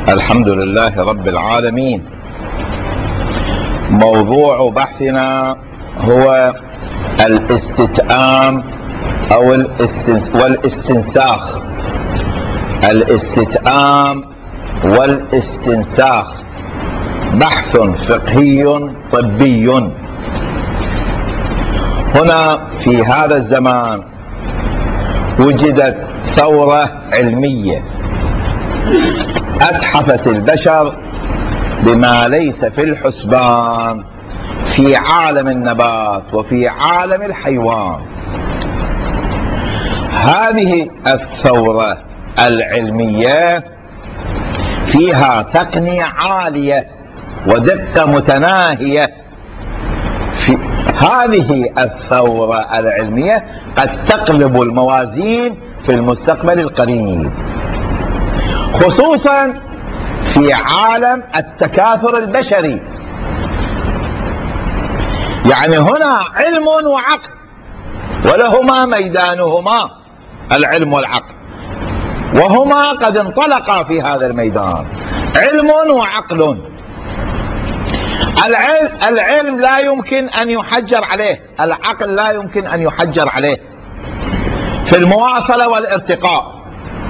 الحمد لله رب العالمين. موضوع بحثنا هو الاستتئام أو والاستنساخ. الاستتئام والاستنساخ بحث فقهي طبي. هنا في هذا الزمان وجدت ثورة علمية أتحفت البشر بما ليس في الحسبان في عالم النبات وفي عالم الحيوان. هذه الثورة العلمية فيها تقنية عالية ودقة متناهية. في هذه الثورة العلمية قد تقلب الموازين في المستقبل القريب، خصوصا في عالم التكاثر البشري. يعني هنا علم وعقل، ولهما ميدانهما العلم والعقل، وهما قد انطلقا في هذا الميدان، علم وعقل. العلم لا يمكن أن يحجر عليه، العقل لا يمكن أن يحجر عليه في المواصلة والارتقاء.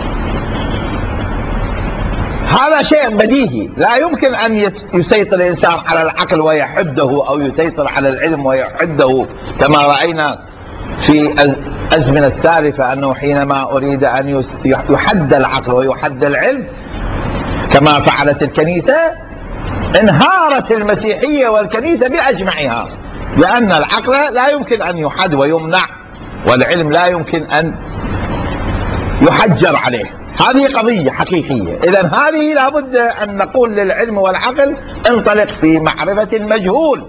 هذا شيء بديهي، لا يمكن أن يسيطر الإنسان على العقل ويحده، أو يسيطر على العلم ويحده، كما رأينا في الأزمنة السالفة أنه حينما أريد أن يحد العقل ويحد العلم كما فعلت الكنيسة، انهارت المسيحية والكنيسة بأجمعها، لأن العقل لا يمكن أن يحد ويمنع، والعلم لا يمكن أن يحجر عليه. هذه قضية حقيقية. إذن هذه لابد أن نقول للعلم والعقل انطلق في معرفة المجهول.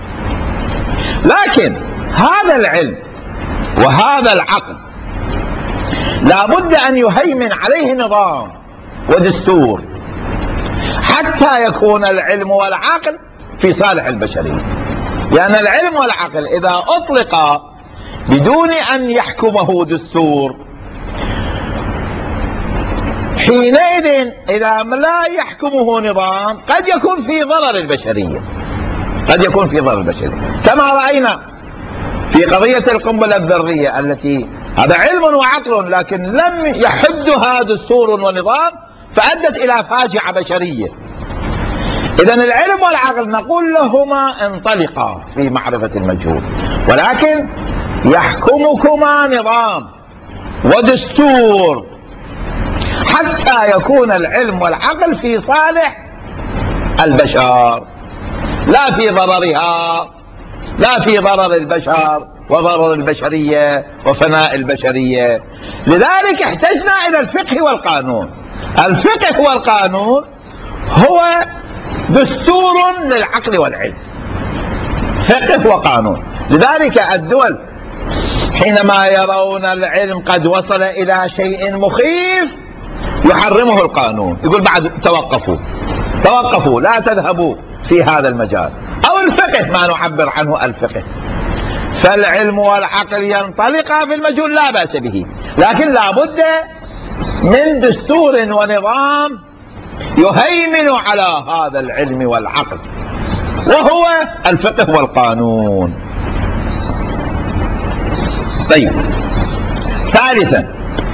لكن هذا العلم وهذا العقل لابد أن يهيمن عليه نظام ودستور حتى يكون العلم والعقل في صالح البشرية. لأن العلم والعقل إذا أطلق بدون أن يحكمه دستور، حينئذ إذا لا يحكمه نظام قد يكون في ضرر البشرية، قد يكون في ضرر البشرية، كما رأينا في قضية القنبلة الذرية التي هذا علم وعقل لكن لم يحدها دستور ونظام، فأدت إلى فاجعة بشرية. إذن العلم والعقل نقول لهما انطلقا في معرفة المجهول، ولكن يحكمكما نظام ودستور حتى يكون العلم والعقل في صالح البشر، لا في ضررها، لا في ضرر البشر وضرر البشرية وفناء البشرية. لذلك احتجنا إلى الفقه والقانون. الفقه والقانون هو دستور للعقل والعلم، فقه وقانون. لذلك الدول حينما يرون العلم قد وصل إلى شيء مخيف يحرمه القانون، يقول بعد توقفوا لا تذهبوا في هذا المجال. أو الفقه ما نعبر عنه الفقه، فالعلم والعقل ينطلقا في المجهول لا بأس به، لكن لا بد من دستور ونظام يهيمن على هذا العلم والعقل، وهو الفقه والقانون. طيب، ثالثا،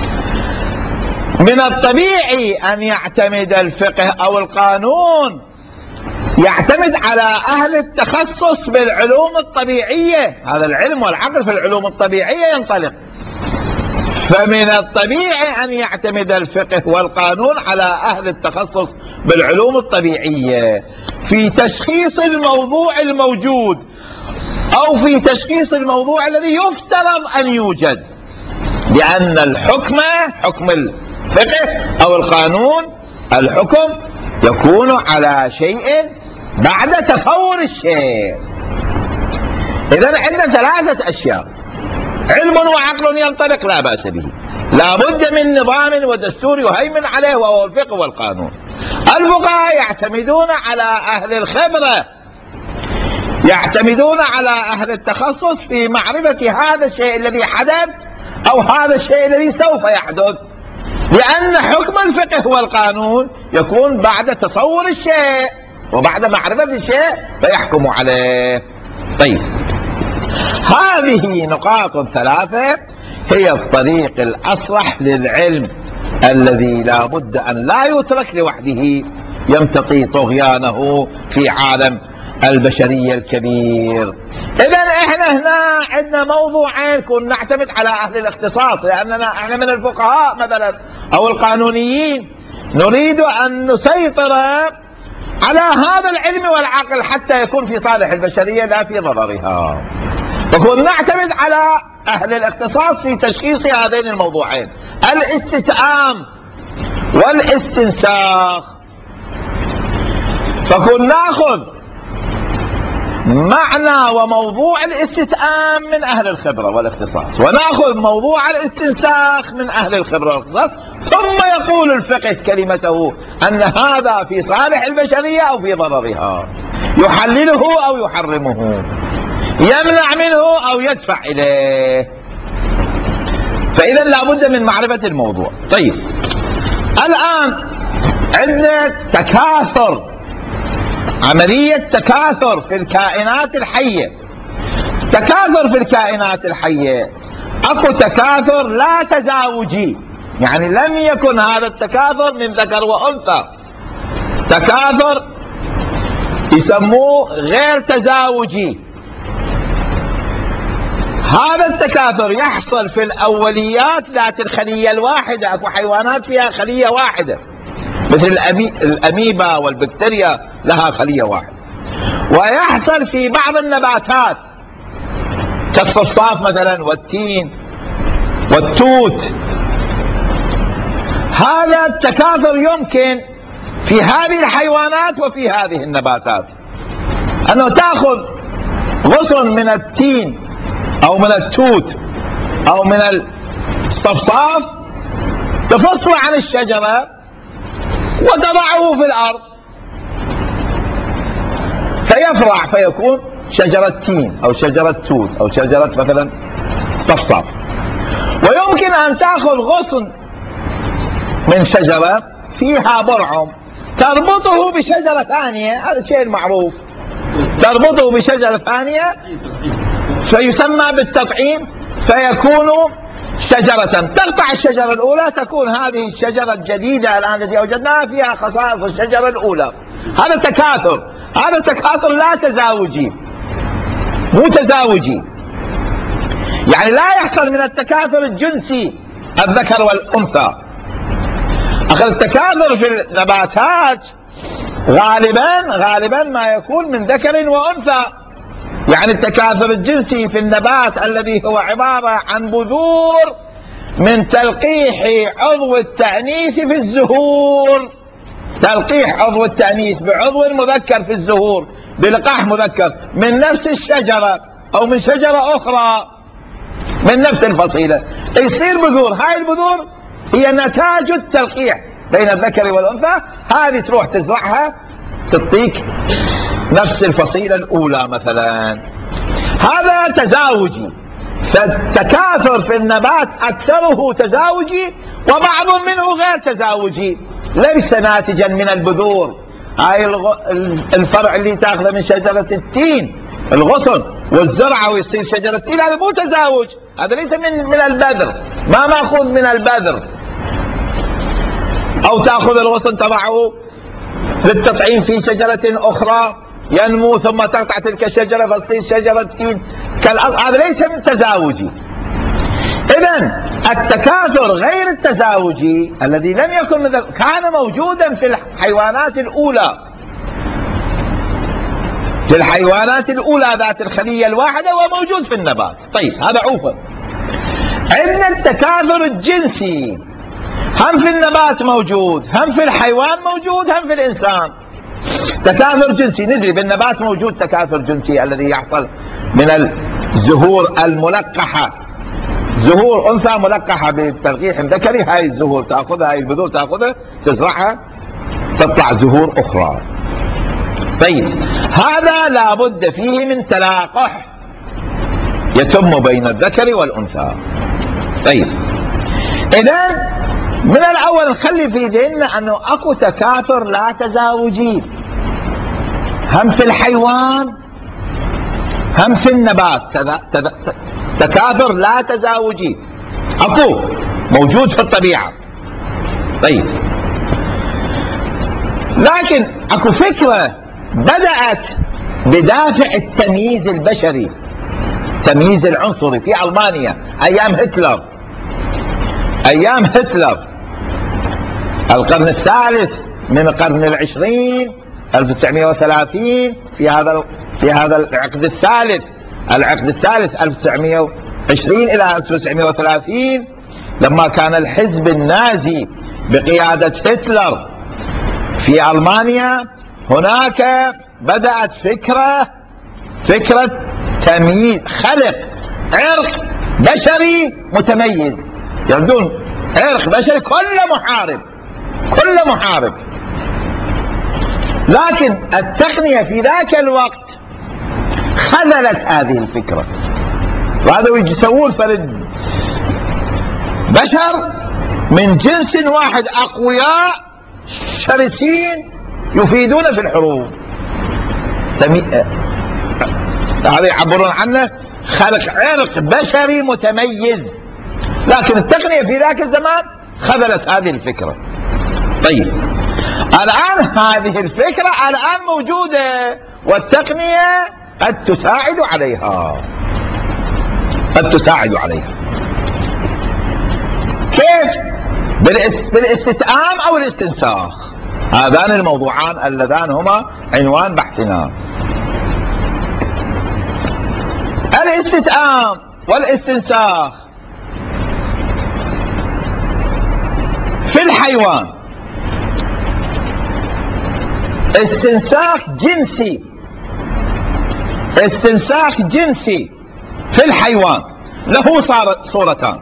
من الطبيعي أن يعتمد الفقه أو القانون يعتمد على أهل التخصص بالعلوم الطبيعية. هذا العلم والعقل في العلوم الطبيعية ينطلق، فمن الطبيعي أن يعتمد الفقه والقانون على أهل التخصص بالعلوم الطبيعية في تشخيص الموضوع الموجود، أو في تشخيص الموضوع الذي يفترض أن يوجد، لأن الحكم، حكم الفقه أو القانون، الحكم يكون على شيء بعد تصور الشيء. إذن عندنا ثلاثة أشياء: علم وعقل ينطلق لا بأس به، لا بد من نظام ودستور يهيمن عليه وهو الفقه والقانون. الفقهاء يعتمدون على أهل الخبرة، يعتمدون على أهل التخصص في معرفة هذا الشيء الذي حدث أو هذا الشيء الذي سوف يحدث. لأن حكم الفقه والقانون يكون بعد تصور الشيء وبعد معرفة الشيء فيحكم عليه. طيب، هذه نقاط ثلاثة هي الطريق الأصلح للعلم الذي لا بد أن لا يترك لوحده يمتطي طغيانه في عالم البشرية الكبير. إذا إحنا هنا عندنا موضوعين كنا نعتمد على أهل الاختصاص، لأننا إحنا من الفقهاء مثلا أو القانونيين نريد أن نسيطر على هذا العلم والعقل حتى يكون في صالح البشرية لا في ضررها، فكنا نعتمد على أهل الاختصاص في تشخيص هذين الموضوعين، الاستتئام والاستنساخ. فكنا نأخذ معنى وموضوع الاستتئام من أهل الخبرة والاختصاص، ونأخذ موضوع الاستنساخ من أهل الخبرة والاختصاص، ثم يقول الفقه كلمته أن هذا في صالح البشرية أو في ضررها، يحلله أو يحرمه، يمنع منه أو يدفع إليه. فإذا لابد من معرفة الموضوع. طيب، الآن عندنا تكاثر، عملية تكاثر في الكائنات الحية. تكاثر في الكائنات الحية، اكو تكاثر لا تزاوجي، يعني لم يكن هذا التكاثر من ذكر وأنثى، تكاثر يسموه غير تزاوجي. هذا التكاثر يحصل في الأوليات ذات الخلية الواحدة، اكو حيوانات فيها خلية واحدة مثل الأميبا والبكتيريا لها خلية واحدة، ويحصل في بعض النباتات كالصفصاف مثلا والتين والتوت. هذا التكاثر يمكن في هذه الحيوانات وفي هذه النباتات، أنه تأخذ غصن من التين أو من التوت أو من الصفصاف تفصله عن الشجرة وتضعه في الأرض فيفرع فيكون شجرة تين أو شجرة توت أو شجرة مثلا صفصاف. ويمكن أن تأخذ غصن من شجرة فيها برعم تربطه بشجرة ثانية، هذا الشيء المعروف، تربطه بشجرة ثانية فيسمى بالتطعيم فيكون شجرة، تقطع الشجرة الأولى تكون هذه الشجرة الجديدة الآن التي وجدناها فيها خصائص الشجرة الأولى. هذا تكاثر، هذا تكاثر لا تزاوجي، مو تزاوجي، يعني لا يحصل من التكاثر الجنسي الذكر والأنثى. أخذ التكاثر في النباتات غالبا ما يكون من ذكر وأنثى، يعني التكاثر الجنسي في النبات الذي هو عبارة عن بذور من تلقيح عضو التأنيث في الزهور، تلقيح عضو التأنيث بعضو مذكر في الزهور بلقاح مذكر من نفس الشجرة أو من شجرة أخرى من نفس الفصيلة، يصير بذور. هاي البذور هي نتاج التلقيح بين الذكر والأنثى، هذه تروح تزرعها تعطيك نفس الفصيلة الأولى مثلا. هذا تزاوجي، فالتكاثر في النبات أكثره تزاوجي وبعض منه غير تزاوجي، ليس ناتجا من البذور. هاي الفرع اللي تاخذه من شجرة التين الغصن والزرعة ويصير شجرة التين، هذا مو تزاوج، هذا ليس من البذر، ما ماخوذ من البذر. أو تأخذ الغصن تضعه للتطعيم في شجرة أخرى ينمو ثم تقطع تلك الشجرة فتصير شجرة تين كالأصل، هذا ليس من تزاوجي. إذن التكاثر غير التزاوجي الذي لم يكن من كان موجودا في الحيوانات الأولى، في الحيوانات الأولى ذات الخلية الواحدة وموجود في النبات. طيب، هذا عوفا. عندنا التكاثر الجنسي، هم في النبات موجود، هم في الحيوان موجود، هم في الإنسان. تكاثر جنسي، ندري بالنبات موجود تكاثر جنسي الذي يحصل من الزهور الملقحة، زهور أنثى ملقحة بتلقيح ذكري، هاي الزهور تأخذها، هاي البذور تأخذها تزرعها تطلع زهور أخرى. طيب، هذا لابد فيه من تلاقح يتم بين الذكر والأنثى. طيب، إذن من الأول نخلي في ذهننا أنه أكو تكاثر لا تزاوجي، هم في الحيوان هم في النبات، تكاثر لا تزاوجي أكو موجود في الطبيعة. طيب، لكن أكو فكرة بدأت بدافع التمييز البشري، التمييز العنصري في ألمانيا أيام هتلر القرن الثالث من القرن العشرين 1930 في هذا العقد الثالث 1920 إلى 1930 لما كان الحزب النازي بقيادة هتلر في ألمانيا، هناك بدأت فكرة تمييز، خلق عرق بشري متميز، يردون عرق بشري كل محارب. لكن التقنية في ذاك الوقت خذلت هذه الفكرة، وهذا يسوون فرد بشر من جنس واحد أقوياء شرسين يفيدون في الحروب، هذا يعبرون عنه خلق عرق بشري متميز. لكن التقنية في ذاك الزمان خذلت هذه الفكرة. طيب، الآن هذه الفكرة الآن موجودة، والتقنية قد تساعد عليها. كيف؟ بالاستتئام أو الاستنساخ. هذان الموضوعان اللذان هما عنوان بحثنا. الاستتئام والاستنساخ في الحيوان استنساخ جنسي في الحيوان له صورتان.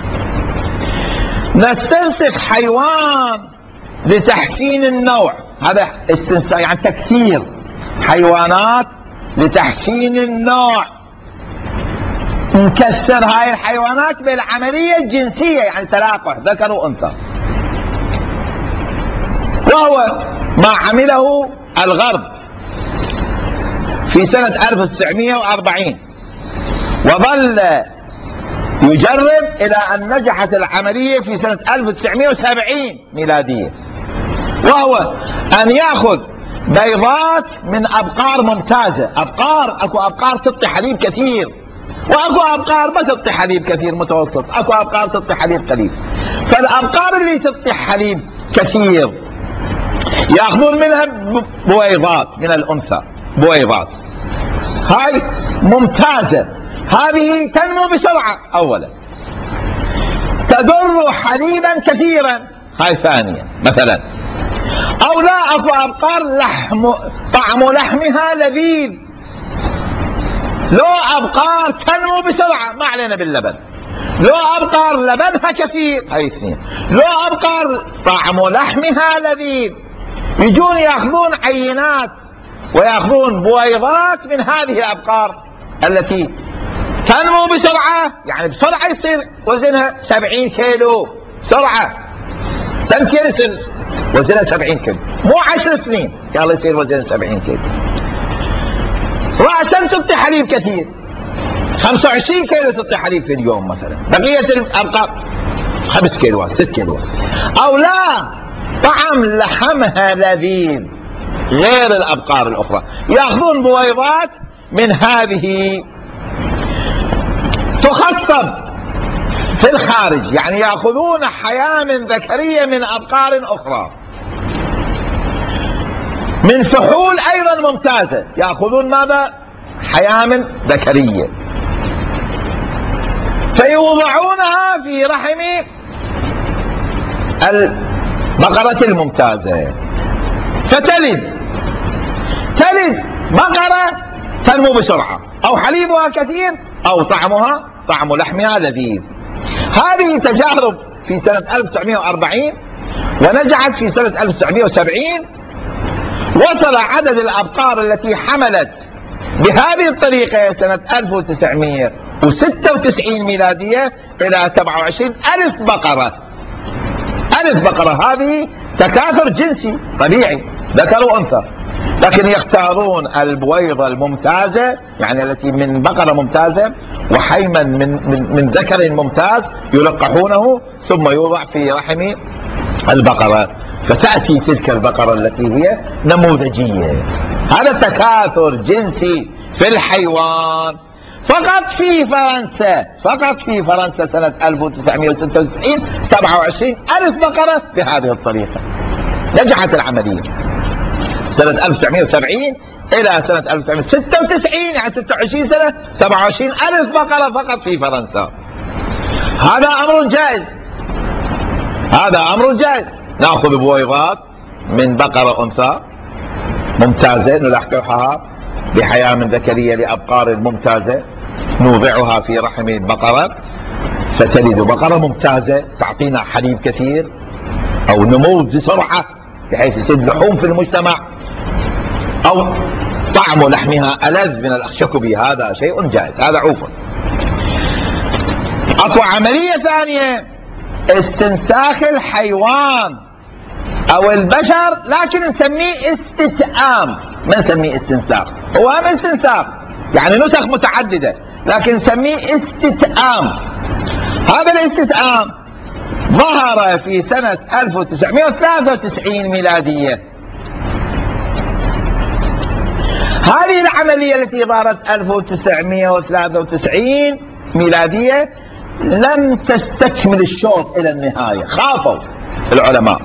نستنسخ حيوان لتحسين النوع، هذا استنساخ يعني تكسير حيوانات لتحسين النوع، نكسر هاي الحيوانات بالعملية الجنسية، يعني تلاقح ذكر وأنثى، وهو ما عمله الغرب في سنة 1940، وظل يجرب إلى أن نجحت العملية في سنة 1970 ميلادية، وهو أن يأخذ بيضات من أبقار ممتازة. أكو أبقار تعطي حليب كثير، وأكو أبقار ما تعطي حليب كثير متوسط، أكو أبقار تعطي حليب قليل. فالأبقار اللي تعطي حليب كثير يأخذون منها بويضات من الأنثى، بويضات هاي ممتازة، هذه تنمو بسرعة أولا، تدر حليبا كثيرا، هاي ثانيا مثلا. أو لا، أكو أبقار طعم لحمها لذيذ، لو أبقار تنمو بسرعة، ما علينا باللبن، لو أبقار لبنها كثير، هاي اثنين. لو أبقار طعم لحمها لذيذ، يجون يأخذون عينات ويأخذون بويضات من هذه الأبقار التي تنمو بسرعة، يعني بسرعة يصير وزنها 70 كيلو، سرعة سنتين يصير وزنها 70 كيلو، مو 10 سنين يلا يصير وزنها 70 كيلو. رأسا تعطي حليب كثير، 25 كيلو تعطي حليب في اليوم مثلا، بقية الأبقار 5 كيلوات 6 كيلوات. أو لا، طعم لحمها لذيذ غير الأبقار الأخرى، يأخذون بويضات من هذه تخصب في الخارج، يعني يأخذون حيامن ذكرية من أبقار أخرى، من فحول أيضا ممتازة، يأخذون ماذا؟ حيامن ذكرية، فيوضعونها في رحم البقرة الممتازة، فتلد بقرة تنمو بسرعة، أو حليبها كثير، أو طعم لحمها لذيذ. هذه تجارب في سنة 1940 ونجحت في سنة 1970. وصل عدد الأبقار التي حملت بهذه الطريقة سنة 1996 ميلادية إلى 27,000 بقرة. ألف بقرة. هذه تكاثر جنسي طبيعي، ذكر وأنثى، لكن يختارون البويضة الممتازة، يعني التي من بقرة ممتازة، وحيما من ذكر ممتاز يلقحونه ثم يوضع في رحم البقرة، فتأتي تلك البقرة التي هي نموذجية. هذا تكاثر جنسي في الحيوان. فقط في فرنسا سنة 1996 27 ألف بقرة بهذه الطريقة. نجحت العملية سنة 1970 إلى سنة 1996، يعني 26 سنة، 27 ألف بقرة فقط في فرنسا. هذا أمر جائز. نأخذ بويضات من بقرة أنثى ممتازة، نلقحها بحياة ذكرية لأبقار ممتازة، نوضعها في رحم البقرة فتلد بقرة ممتازة تعطينا حليب كثير أو نمو بسرعة بحيث يصير لحوم في المجتمع، أو طعم لحمها ألذ من الأخشكبي. هذا شيء جائز، هذا عوفا. أكو عملية ثانية، استنساخ الحيوان أو البشر، لكن نسميه استتئام، ما نسميه استنساخ. هو هم استنساخ يعني نسخ متعددة، لكن نسميه استتئام. هذا الاستتئام ظهر في سنة 1993 ميلادية. هذه العملية التي ظهرت 1993 ميلادية لم تستكمل الشوط إلى النهاية، خافوا العلماء،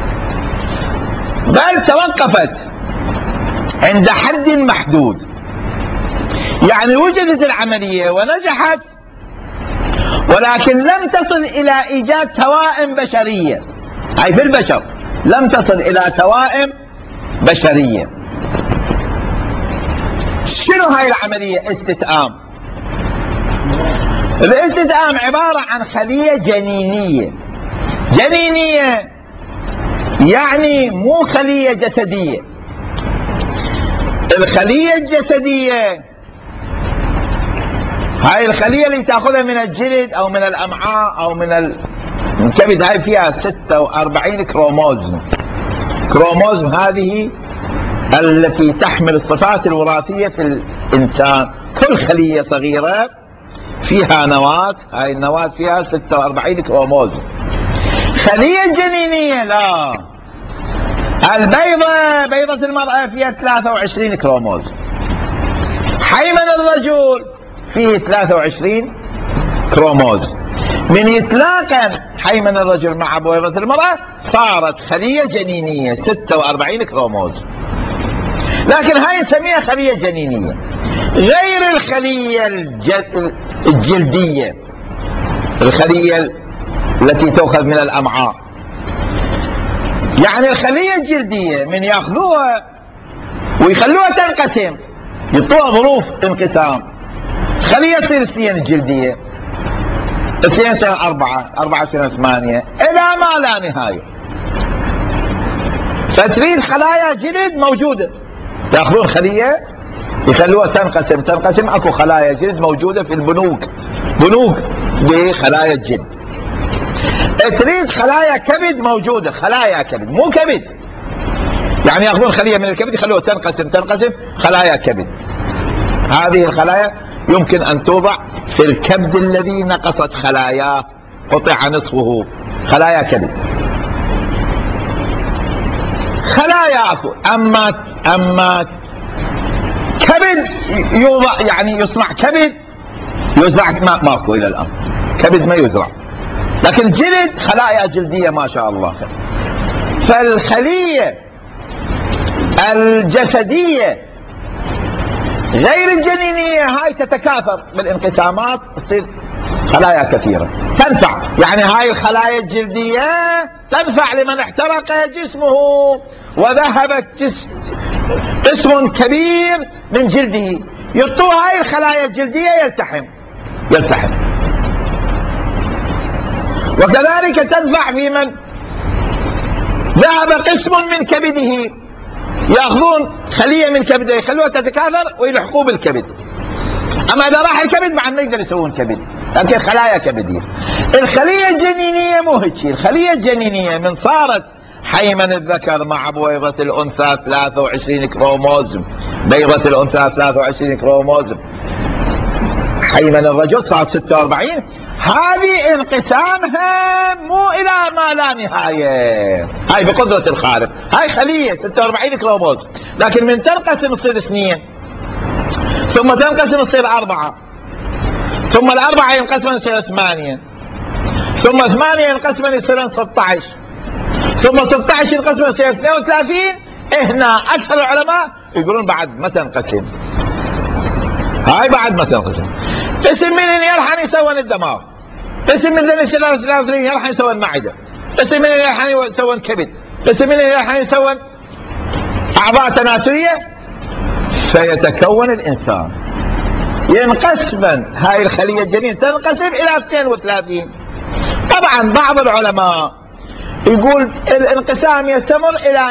بل توقفت عند حد محدود. يعني وجدت العملية ونجحت، ولكن لم تصل إلى إيجاد توائم بشرية. أي في البشر لم تصل إلى توائم بشرية. شنو هاي العملية؟ استتئام. الاستتئام عبارة عن خلية جنينية يعني مو خلية جسدية. الخلية الجسدية هاي الخلية اللي تأخذها من الجلد أو من الأمعاء أو من الكبد، هاي فيها 46 كروموزوم هذه التي تحمل الصفات الوراثية في الإنسان. كل خلية صغيرة فيها نواة، هاي النواة فيها 46 كروموزوم. خلية جنينية لا، بيضة المرأة فيها 23 كروموزوم، حيمن الرجل فيه 23 كروموزوم. من يتلاقى حيمن الرجل مع بويضة المرأة صارت خلية جنينية 46 كروموزوم، لكن هاي نسميها خلية جنينية. غير الخلية الجلدية، الخلية التي تؤخذ من الأمعاء. يعني الخلية الجلدية من يأخذوها ويخلوها تنقسم، يعطوها ظروف انقسام. خلية تصير 2 جلدية، 2 سنة 4، 4 سنة 8، إلى ما لا نهاية. فتريد خلايا جلد موجودة، يأخذون خلية يخلوها تنقسم. اكو خلايا جلد موجودة في بنوك بخلايا الجلد. تريد خلايا كبد موجودة، خلايا كبد مو كبد، يعني يأخذون خلية من الكبد يخلوها تنقسم خلايا كبد. هذه الخلايا يمكن أن توضع في الكبد الذي نقصت خلاياه، قطع نصفه، خلايا كبد. خلايا اكو، اما كبد يوضع، يعني يصنع كبد، يزرع ماكو الى الان، كبد ما يزرع، لكن جلد خلايا جلدية ما شاء الله. فالخلية الجسدية غير الجنينية هاي تتكاثر بالانقسامات، تصير خلايا كثيرة تنفع. يعني هاي الخلايا الجلدية تنفع لمن احترق جسمه وذهبت قسم كبير من جلده، يعطوه هاي الخلايا الجلدية يلتحم. وكذلك تنفع في من ذهب قسم من كبده، يأخذون خلية من كبده يخلوها تتكاثر ويلحقوه بالكبد. اما اذا راح الكبد بعد ما يقدر يسوون كبد، لكن خلايا كبديه. الخليه الجنينيه مو هيك، الخليه الجنينيه من صارت حيمن الذكر مع بويضه الانثى 23 كروموزوم، بيضه الانثى 23 كروموزوم، حيمن الرجل صارت 46. هذه انقسامها مو الى ما لا نهايه، هاي بقدره الخالق، هاي خليه 46 كروموزوم، لكن من تنقسم تصير 2، ثم تنقسم تصير 4، ثم الأربعة ينقسمن يصير 8، ثم 8 ينقسمن يصير 16، ثم 16 ينقسمن يصير 32. هنا أكثر العلماء يقولون بعد ما تنقسم، هاي بعد ما تنقسم. قسم من يلحن يسوون الدماغ، قسم من 33 يلحن يسوون المعدة، قسم من يلحن يسوون كبد، قسم من يلحن يسوون أعضاء تناسلية، فيتكون الإنسان. ينقسم هاي الخلية الجنين تنقسم إلى 32. طبعا بعض العلماء يقول الانقسام يستمر إلى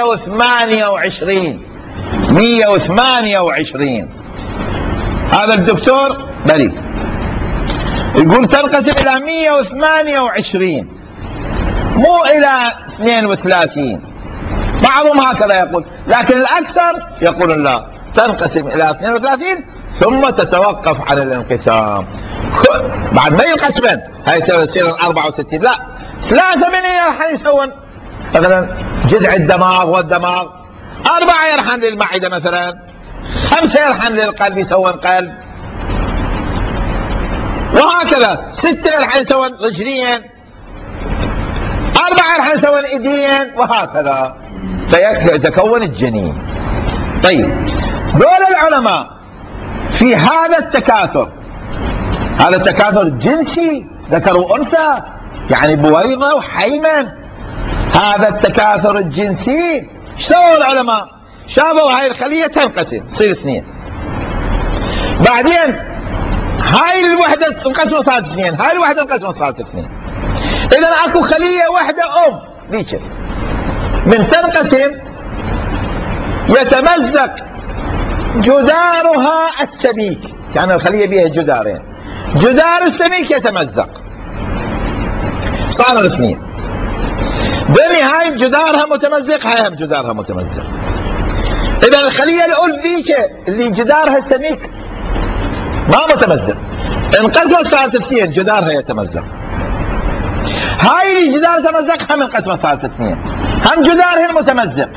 128. هذا الدكتور بري يقول تنقسم إلى 128 مو إلى 32. بعضهم هكذا يقول، لكن الأكثر يقولون لا، تنقسم إلى 32 ثم تتوقف عن الانقسام. بعد ما ينقسمن هاي يصير 64، لا 3 من يرحل يسوون مثلا جذع الدماغ والدماغ، 4 يرحل للمعدة مثلا، 5 يرحل للقلب يسوون قلب، وهكذا 6 يرحل يسوون رجلين، 4 يرحل يسوون ايدين، وهكذا فيتكون الجنين. طيب دول العلماء في هذا التكاثر، هذا التكاثر الجنسي ذكر وانثى، يعني بويضه وحيمن، هذا التكاثر الجنسي سووا العلماء؟ شافوا هاي الخليه تنقسم تصير 2، بعدين هاي الوحده انقسمت صارت 2، هاي الوحده انقسمت صارت 2. اذا اكو خليه واحده ذيك من تنقسم يتمزق جدارها السميك، كان الخلية بها جدارين، جدار السميك يتمزق صار 2. بني هاي جدارها متمزق، هاي هم جدارها متمزق. اذا الخلية الاولى ذيك اللي جدارها السميك ما متمزق، انقسمت صارت 2، جدارها يتمزق. هاي اللي جدارها تمزق هم انقسمت صارت 2، هم جدارها متمزق.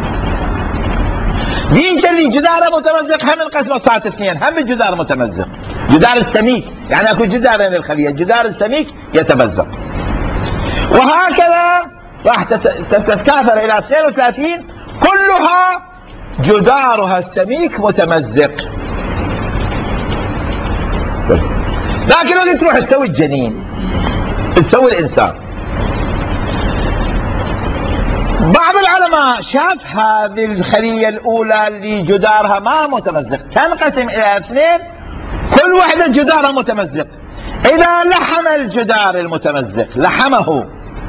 ذيك اللي جدارها متمزق هم انقسمت صارت 2، هم الجدار متمزق، جدار السميك، يعني اكو جدارين للخلية، الجدار السميك يتمزق، وهكذا راح تتكاثر الى 32 كلها جدارها السميك متمزق. لكن وقت تروح تسوي الجنين، تسوي الانسان، بعض العلماء شاف هذه الخلية الأولى اللي جدارها ما متمزق تنقسم إلى 2، كل واحدة جدارها متمزق. إذا لحم الجدار المتمزق لحمه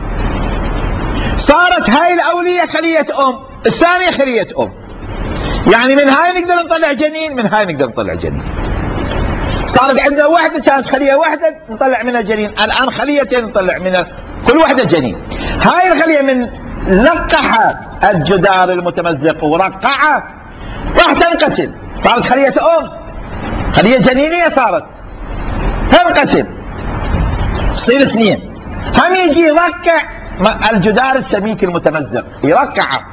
صارت هاي الأولية خلية الثانية خلية يعني من هاي نقدر نطلع جنين، من هاي نقدر نطلع جنين. صارت عندنا واحدة كانت خلية واحدة نطلع منها جنين، الآن خليتين نطلع منها كل واحدة جنين. هاي الخلية من لقح الجدار المتمزق ورقعه راح تنقسم، صارت خلية خلية جنينية، صارت تنقسم تصير 2، هم يجي يرقع الجدار السميك المتمزق يرقعه،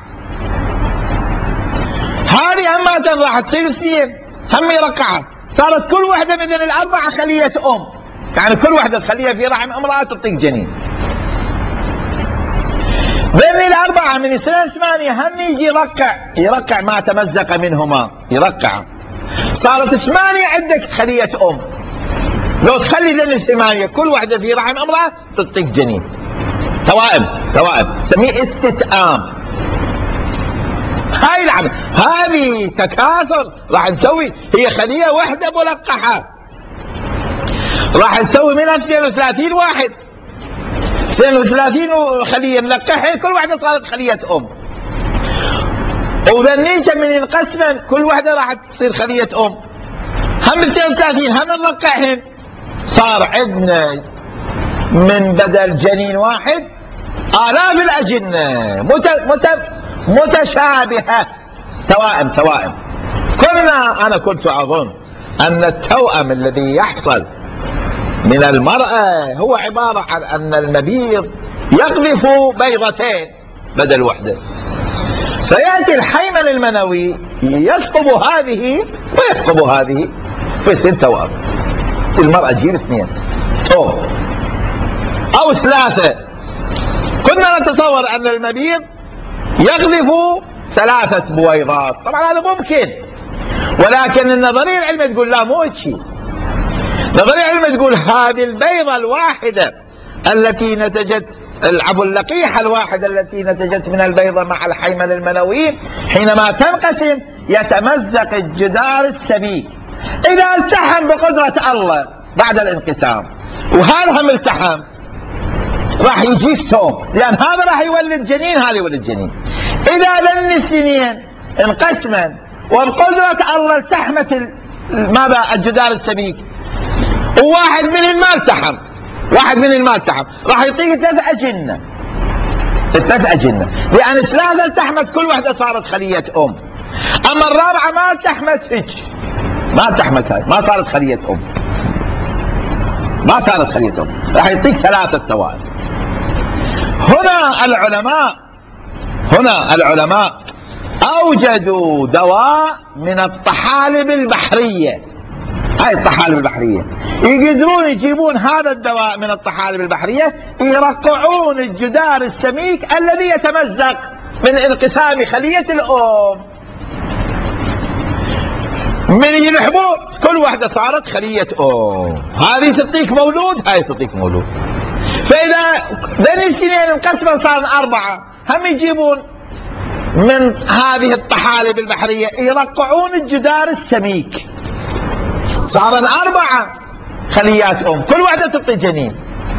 هذه هم راح تصير 2 هم يرقعها، صارت كل واحدة من الأربعة خلية يعني كل واحدة خلية في رحم امرأة تطيق جنين. بين الأربعة من يصير 8 هم يجي يرقع ما تمزق منهما يرقع، صارت 8 عندك خلية لو تخلي ذن 8 كل واحدة في رحم امرأة تطيق جنين، توائم سميه استتآم. هاي العمل، هذه تكاثر راح نسوي، هي خلية واحدة ملقحة راح نسوي منها 32 واحد، 32 خلية ملقحة كل واحدة صارت خلية وذنيك من القسمة كل واحدة راح تصير خلية هم 32 هم نرقعهن، صار عندنا من بدل جنين واحد آلاف الأجنة متشابهة، توائم. أنا كنت أظن أن التوأم الذي يحصل من المرأة هو عبارة عن أن المبيض يقذف بيضتين بدل وحدة، فيأتي الحيمن المنوي يثقب هذه ويثقب هذه فيصير توأم. المرأة تجيب 2 أو 3. كنا نتصور أن المبيض يقذف 3 بويضات، طبعا هذا ممكن، ولكن النظرية العلمية تقول لا، مو هيك. النظرية العلمية تقول هذه البيضة الواحدة التي نتجت، اللقيحة الواحدة التي نتجت من البيضة مع الحيمن المنوي، حينما تنقسم يتمزق الجدار السميك. إذا التحم بقدرة الله بعد الانقسام وهذا هم التحم، راح يجيك توم، لأن هذا راح يولد جنين، هذا يولد جنين. إذا ذن السنين انقسما وبقدرة الله التحمت ماذا الجدار السميك، وواحد من المال التحم، راح يعطيك 3 أجنة، 3 أجنة، لأن 3 التحمت كل واحدة صارت خلية أم. أما الرابعة ما التحمت هيك، ما التحمت، هاي ما صارت خلية أم، راح يعطيك 3 توائم. هنا العلماء أوجدوا دواء من الطحالب البحرية. هاي الطحالب البحرية يقدرون يجيبون هذا الدواء من الطحالب البحرية، يرقعون الجدار السميك الذي يتمزق من انقسام خلية الأم، من يلحبون كل واحدة صارت خلية أم، هذه تعطيك مولود، هاي تعطيك مولود. فإذا ذن السنين انقسما صار 4، هم يجيبون من هذه الطحالب البحرية يرقعون الجدار السميك، صار 4 خليات أم، كل واحدة تعطي جنين.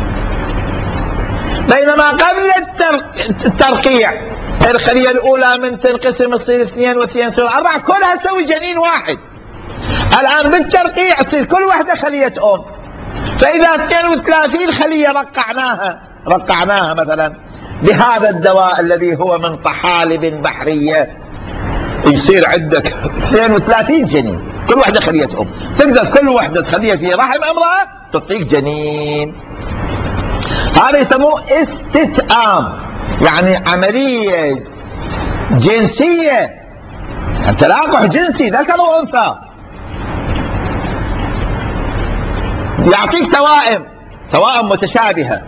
بينما قبل الترقيع الخلية الأولى من تنقسم تصير 2 و2 تصير 4، كلها تسوي جنين واحد. الآن بالترقيع تصير كل واحدة خلية أم، فإذا 32 خلية رقعناها مثلا بهذا الدواء الذي هو من طحالب بحرية، يصير عندك 32 جنين، كل واحدة خلية أم، تقدر كل واحدة تخليها في رحم امرأة تعطيك جنين. هذا يسموه استتآم، يعني عملية جنسية، تلاقح جنسي ذكر وأنثى، يعطيك توائم متشابهة،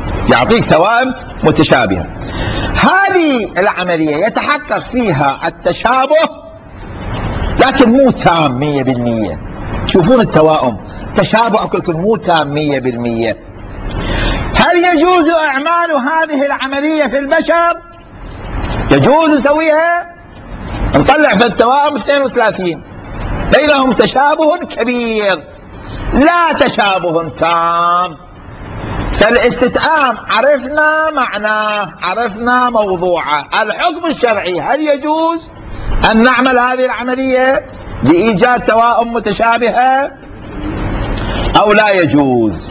هذه العملية يتحقق فيها التشابه لكن مو تام 100%. تشوفون التوائم تشابه كلكم مو تام 100%. هل يجوز إعمال هذه العملية في البشر؟ يجوز نسويها، نطلع في التوائم 32 بينهم تشابه كبير لا تشابه تام. فالاستتآم عرفنا معناه، عرفنا موضوعه. الحكم الشرعي، هل يجوز أن نعمل هذه العملية لإيجاد توائم متشابهة أو لا يجوز؟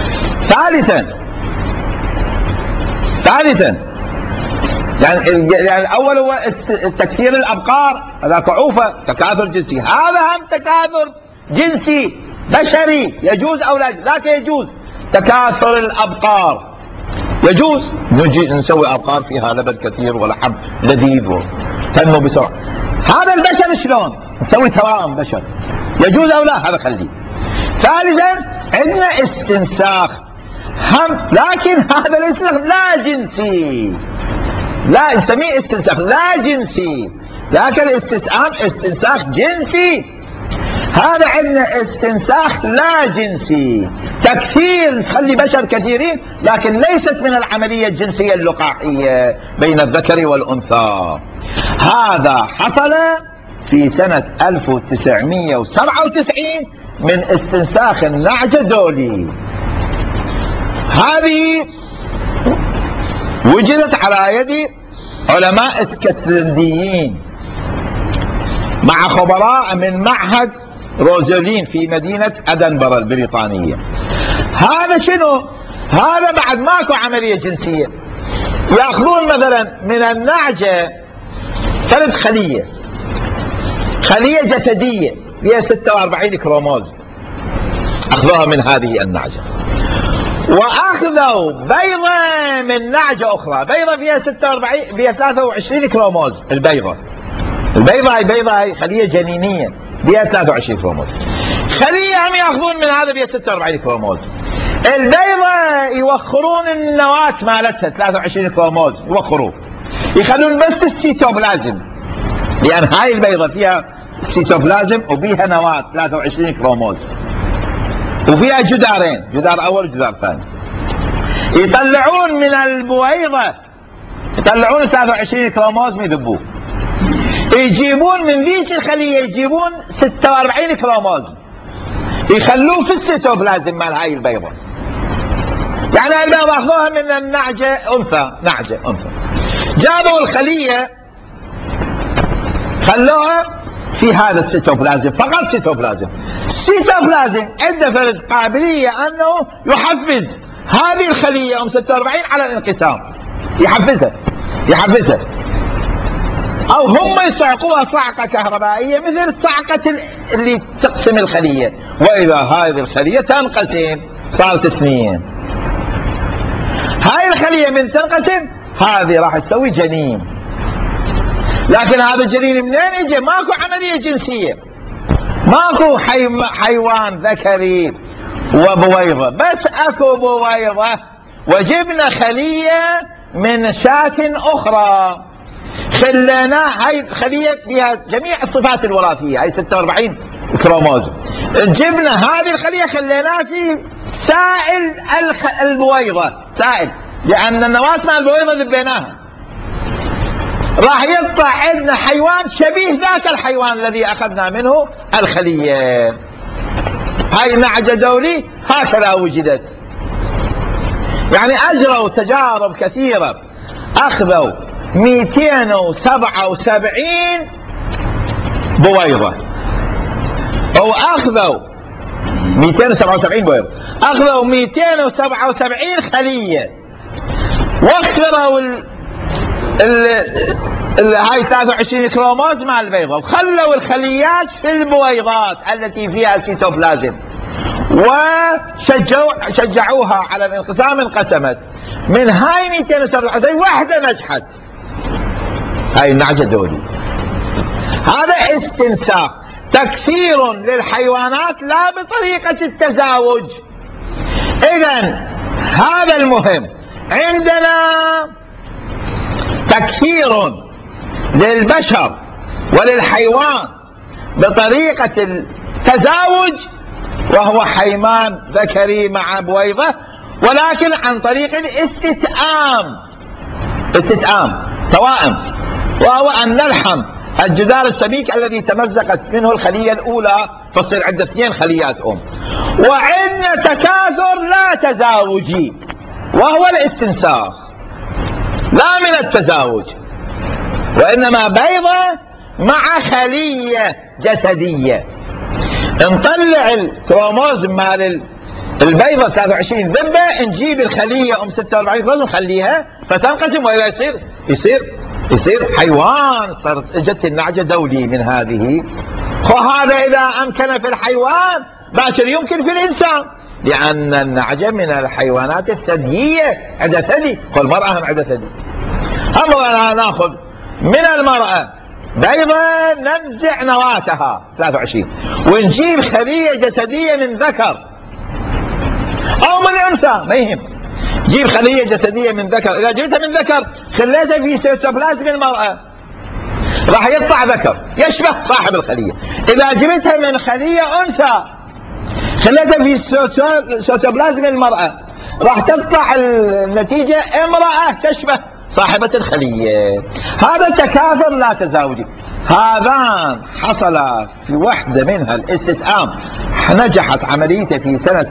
ثالثا يعني الأول هو تكثير الأبقار، هذا كعوفة تكاثر جنسي، هذا هم تكاثر جنسي بشري، يجوز أو لا يجوز؟ لكن يجوز تكاثر الأبقار، يجوز نجي نسوي أبقار فيها لبن كثير ولحم لذيذ وتنمو بسرعة. هذا البشر شلون نسوي توائم بشر، يجوز أو لا؟ هذا خليه. ثالثا عندنا استنساخ هم، لكن هذا الاستنساخ لا جنسي، لا نسميه استنساخ لا جنسي، لكن الاستتآم استنساخ جنسي. هذا عندنا استنساخ لا جنسي، تكثير تخلي بشر كثيرين لكن ليست من العملية الجنسية اللقاحية بين الذكر والأنثى. هذا حصل في سنة 1997 من استنساخ النعجة دولي. هذه وجدت على يد علماء اسكتلنديين مع خبراء من معهد روزلين في مدينة أدنبرا البريطانية. هذا شنو؟ هذا بعد ماكو عملية جنسية. يأخذون مثلا من النعجة فرد خلية جسدية فيها 46 كروموزوم، أخذوها من هذه النعجة، وأخذوا بيضة من نعجة أخرى، بيضة فيها 46 فيها 23 كروموزوم. البيضة هي خلية جنينية فيها 23 كروموزوم. خلية هم يأخذون من هذا فيها 46 كروموزوم. البيضة يوخرون النواة مالتها 23 كروموزوم، يوخرون يخلون بس السيتوبلازم، لأن هاي البيضة فيها سيتوبلازم وبيها نواة 23 كروموزوم، وفيها جدارين، جدار أول وجدار ثاني. يطلعون من البويضة، يطلعون 23 كروموزوم يذبوه، يجيبون من ذيك الخلية يجيبون 46 كروموزوم يخلوه في السيتوبلازم مال هاي البيضة. يعني البيضة أخذوها من النعجة نعجة أنثى، جابوا الخلية خلوها في هذا السيتوبلازم، فقط سيتوبلازم. السيتوبلازم عنده فرز قابلية أنه يحفز هذه الخلية 46 على الانقسام، يحفزها، أو هم يصعقوها صعقة كهربائية مثل صعقة اللي تقسم الخلية، وإذا هذه الخلية تنقسم صارت 2. هاي الخلية من تنقسم هذه راح تسوي جنين، لكن هذا الجنين منين اجى؟ ماكو عملية جنسية، ماكو حيوان ذكري وبويضة، بس اكو بويضة وجبنا خلية من شاة اخرى، خلينا هاي الخلية بها جميع الصفات الوراثية، هاي 46 كروموزوم، جبنا هذه الخلية خليناها في سائل البويضة، سائل، لأن النواة مال البويضة ذبيناها، راح يطلع عندنا حيوان شبيه ذاك الحيوان الذي أخذنا منه الخلية. هاي النعجة دولي هكذا وجدت. يعني أجروا تجارب كثيرة، أخذوا 277 بويضة، أو أخذوا 277 بويضة، أخذوا 277 خلية، وخروا هاي 23 كروموزوم مع البيضة، وخلوا الخليات في البويضات التي فيها سيتوبلازم، وشجعوها على الانقسام، انقسمت. من هاي 277 واحدة نجحت، هاي النعجة دولي. هذا استنساخ، تكسير للحيوانات لا بطريقة التزاوج. إذن هذا المهم، عندنا تكسير للبشر وللحيوان بطريقة التزاوج، وهو حيوان ذكري مع بويضة، ولكن عن طريق الاستتآم، توائم، وهو أن نلحم الجدار السميك الذي تمزقت منه الخلية الأولى فتصير عندنا 2 خليات وعندنا تكاثر لا تزاوجي وهو الاستنساخ، لا من التزاوج، وإنما بيضة مع خلية جسدية. نطلع الكروموزوم مال البيضة 23 ذبة، نجيب الخلية 46 كروموزوم نخليها فتنقسم، وإذا يصير حيوان. صارت اجت النعجة دولي من هذه. وهذا إذا أمكن في الحيوان باشر يمكن في الإنسان، لأن النعجة من الحيوانات الثديية، عندها ثدي، والمرأة هم عندها ثدي. أمرنا ناخذ من المرأة بيضة ننزع نواتها 23، ونجيب خلية جسدية من ذكر أو من أنثى، ما يهم، جيب خلية جسدية من ذكر. إذا جبتها من ذكر خليتها في سيتوبلازم المرأة راح يطلع ذكر يشبه صاحب الخلية. إذا جبتها من خلية أنثى خليتها في سيتوبلازم المرأة راح تطلع النتيجة امرأة تشبه صاحبة الخلية. هذا تكاثر لا تزاوجي. هذان حصل في وحدة منها الاستتآم، نجحت عمليته في سنة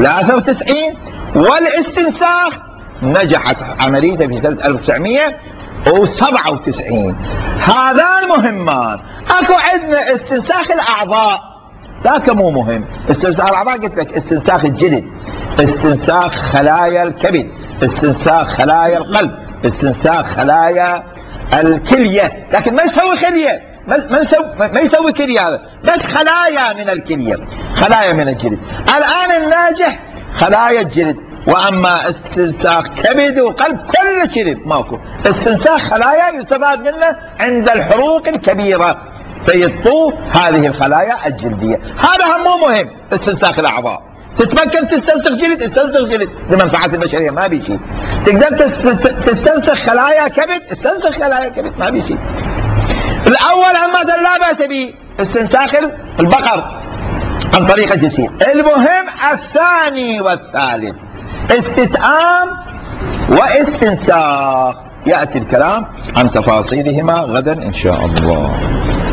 1993، والاستنساخ نجحت عمليته في سنة 1994. 97. هذان مهمان. اكو عندنا استنساخ الاعضاء، ذاك مو مهم. استنساخ الاعضاء قلت لك استنساخ الجلد، استنساخ خلايا الكبد، استنساخ خلايا القلب، استنساخ خلايا الكليه، لكن ما يسوي خليه، ما يسوي كليه، هذا بس خلايا من الكليه، خلايا من الجلد. الان الناجح خلايا الجلد، واما استنساخ كبد وقلب كل كذب ماكو. استنساخ خلايا يستفاد منه عند الحروق الكبيره فيطوف هذه الخلايا الجلديه، هذا هم مو مهم. استنساخ الاعضاء تتمكن تستنسخ جلد، استنسخ جلد لمنفعه البشريه ما بيشي. تقدر تستنسخ خلايا كبد، استنسخ خلايا كبد ما بيشي. الاول عامه لا باس به استنساخ البقر عن طريق الجسيم. المهم الثاني والثالث استتآم واستنساخ، يأتي الكلام عن تفاصيلهما غدا إن شاء الله.